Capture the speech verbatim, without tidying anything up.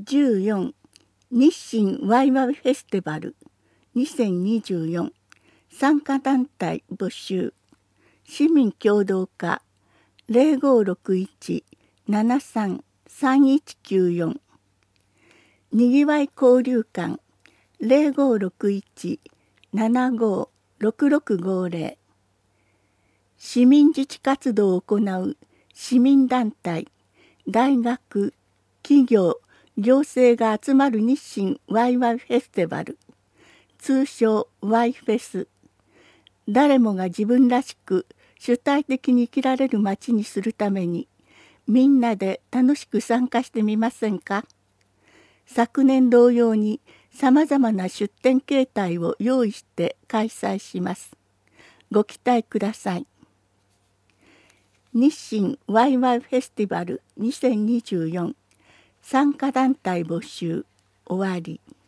じゅうよん日清ワイワイフェスティバルにせんにじゅうよん参加団体募集市民協働課 ゼロごろくいち ななさん さんいちきゅうよん にぎわい交流館 ゼロごろくいち ななごろくろくごゼロ 市民自治活動を行う市民団体大学企業行政が集まる日清ワイワイフェスティバル通称ワイフェス誰もが自分らしく主体的に生きられる街にするためにみんなで楽しく参加してみませんか。昨年同様にさまざまな出展形態を用意して開催します。ご期待ください。日清ワイワイフェスティバルにせんにじゅうよん参加団体募集終わり。